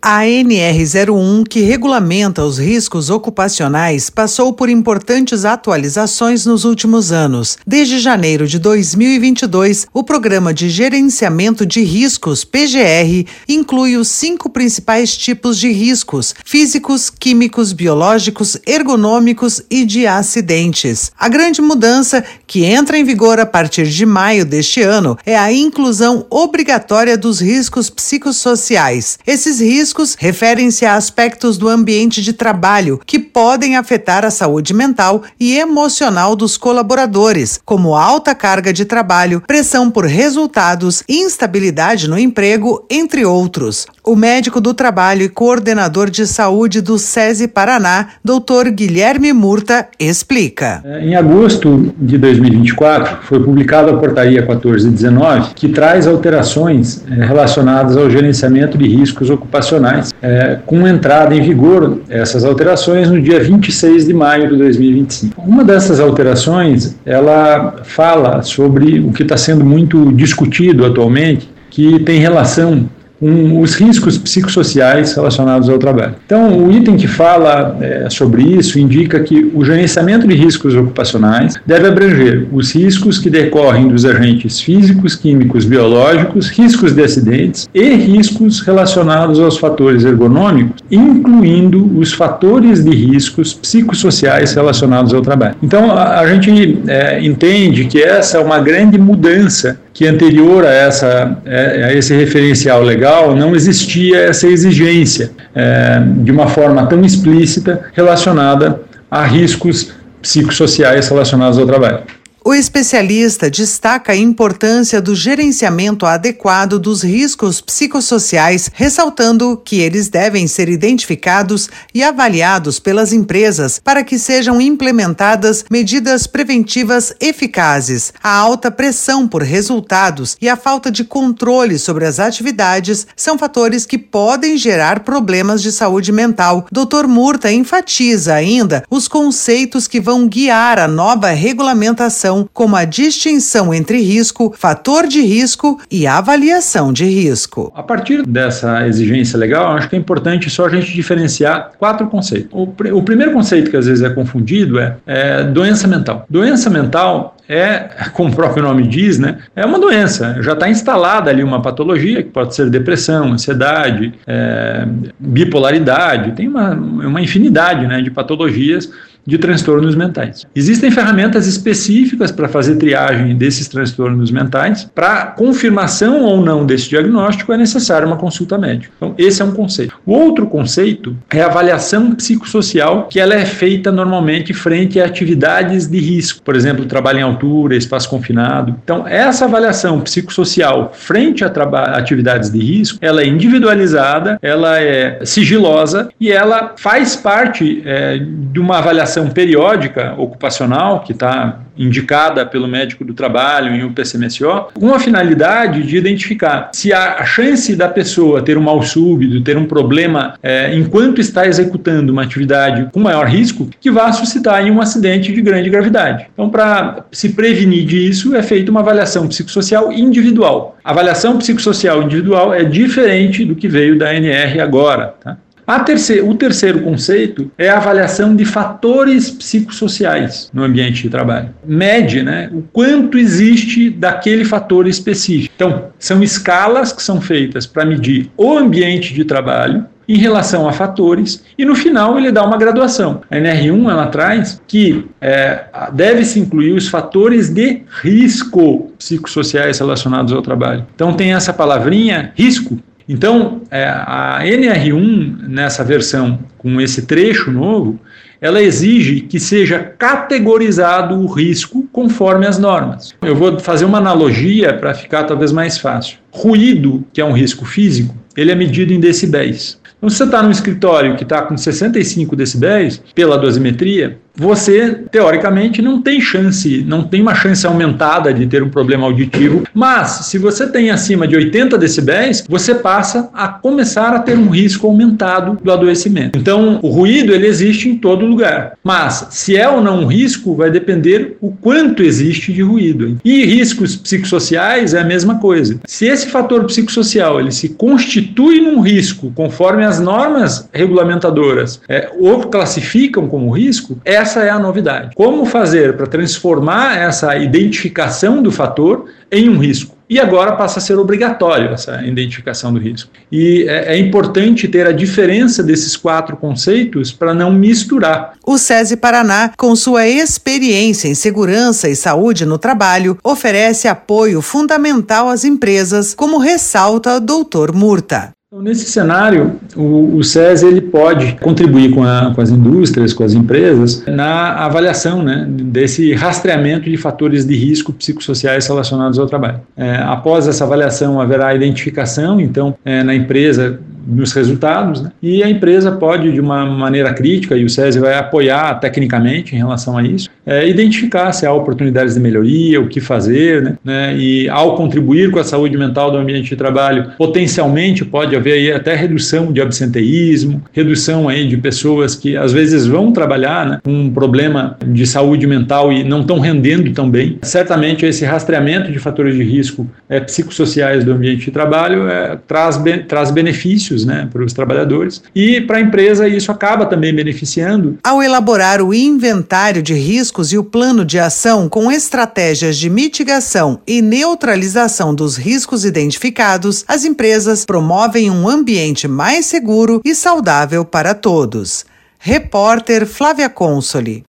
A ANR01, que regulamenta os riscos ocupacionais, passou por importantes atualizações nos últimos anos. Desde janeiro de 2022, o Programa de Gerenciamento de Riscos, PGR, inclui os 5 principais tipos de riscos: físicos, químicos, biológicos, ergonômicos e de acidentes. A grande mudança, que entra em vigor a partir de maio deste ano, é a inclusão obrigatória dos riscos psicossociais. Esses riscos referem-se a aspectos do ambiente de trabalho que podem afetar a saúde mental e emocional dos colaboradores, como alta carga de trabalho, pressão por resultados, instabilidade no emprego, entre outros. O médico do trabalho e coordenador de saúde do SESI Paraná, Dr. Guilherme Murta, explica. Em agosto de 2024, foi publicada a Portaria 1419, que traz alterações relacionadas ao gerenciamento de riscos ocupacionais, com entrada em vigor essas alterações no dia 26 de maio de 2025. Uma dessas alterações, ela fala sobre o que está sendo muito discutido atualmente, que tem relação com os riscos psicossociais relacionados ao trabalho. Então, o item que fala sobre isso indica que o gerenciamento de riscos ocupacionais deve abranger os riscos que decorrem dos agentes físicos, químicos, biológicos, riscos de acidentes e riscos relacionados aos fatores ergonômicos, incluindo os fatores de riscos psicossociais relacionados ao trabalho. Então, a gente entende que essa é uma grande mudança, que anterior a esse referencial legal não existia essa exigência de uma forma tão explícita relacionada a riscos psicossociais relacionados ao trabalho. O especialista destaca a importância do gerenciamento adequado dos riscos psicossociais, ressaltando que eles devem ser identificados e avaliados pelas empresas para que sejam implementadas medidas preventivas eficazes. A alta pressão por resultados e a falta de controle sobre as atividades são fatores que podem gerar problemas de saúde mental. Dr. Murta enfatiza ainda os conceitos que vão guiar a nova regulamentação, como a distinção entre risco, fator de risco e avaliação de risco. A partir dessa exigência legal, acho que é importante só a gente diferenciar 4 conceitos. O primeiro conceito que às vezes é confundido é doença mental. Doença mental como o próprio nome diz, é uma doença. Já está instalada ali uma patologia, que pode ser depressão, ansiedade, bipolaridade, tem uma infinidade de patologias de transtornos mentais. Existem ferramentas específicas para fazer triagem desses transtornos mentais. Para confirmação ou não desse diagnóstico é necessária uma consulta médica. Então, esse é um conceito. O outro conceito é a avaliação psicossocial, que ela é feita normalmente frente a atividades de risco. Por exemplo, trabalho em altura, espaço confinado. Então, essa avaliação psicossocial frente a atividades de risco, ela é individualizada, ela é sigilosa e ela faz parte de uma avaliação periódica ocupacional que está indicada pelo médico do trabalho em UPCMSO, com a finalidade de identificar se a chance da pessoa ter um mal súbito, ter um problema enquanto está executando uma atividade com maior risco, que vá suscitar em um acidente de grande gravidade. Então, para se prevenir disso, é feita uma avaliação psicossocial individual. A avaliação psicossocial individual é diferente do que veio da ANR agora, tá? O terceiro conceito é a avaliação de fatores psicossociais no ambiente de trabalho. Mede o quanto existe daquele fator específico. Então, são escalas que são feitas para medir o ambiente de trabalho em relação a fatores, e no final ele dá uma graduação. A NR1 ela traz que deve-se incluir os fatores de risco psicossociais relacionados ao trabalho. Então tem essa palavrinha, risco. Então, a NR1, nessa versão, com esse trecho novo, ela exige que seja categorizado o risco conforme as normas. Eu vou fazer uma analogia para ficar talvez mais fácil. Ruído, que é um risco físico, ele é medido em decibéis. Então, se você está num escritório que está com 65 decibéis, pela dosimetria, você, teoricamente, não tem uma chance aumentada de ter um problema auditivo, mas se você tem acima de 80 decibéis, você passa a começar a ter um risco aumentado do adoecimento. Então, o ruído, ele existe em todo lugar, mas se é ou não um risco, vai depender o quanto existe de ruído. E riscos psicossociais é a mesma coisa. Se esse fator psicossocial, ele se constitui num risco, conforme as normas regulamentadoras ou classificam como risco, essa é a novidade. Como fazer para transformar essa identificação do fator em um risco? E agora passa a ser obrigatório essa identificação do risco. E é importante ter a diferença desses 4 conceitos para não misturar. O SESI Paraná, com sua experiência em segurança e saúde no trabalho, oferece apoio fundamental às empresas, como ressalta o Dr. Murta. Nesse cenário, o SESI ele pode contribuir com as indústrias, com as empresas, na avaliação, né, desse rastreamento de fatores de risco psicossociais relacionados ao trabalho. Após essa avaliação, haverá a identificação, então, na empresa, nos resultados, né? E a empresa pode, de uma maneira crítica, e o SESI vai apoiar tecnicamente em relação a isso, identificar se há oportunidades de melhoria, o que fazer, né? E ao contribuir com a saúde mental do ambiente de trabalho, potencialmente pode haver aí até redução de absenteísmo, redução aí de pessoas que às vezes vão trabalhar, né, com um problema de saúde mental e não estão rendendo tão bem. Certamente esse rastreamento de fatores de risco psicossociais do ambiente de trabalho traz benefícios, né, para os trabalhadores, e para a empresa isso acaba também beneficiando. Ao elaborar o inventário de riscos e o plano de ação com estratégias de mitigação e neutralização dos riscos identificados, as empresas promovem um ambiente mais seguro e saudável para todos. Repórter Flávia Consoli.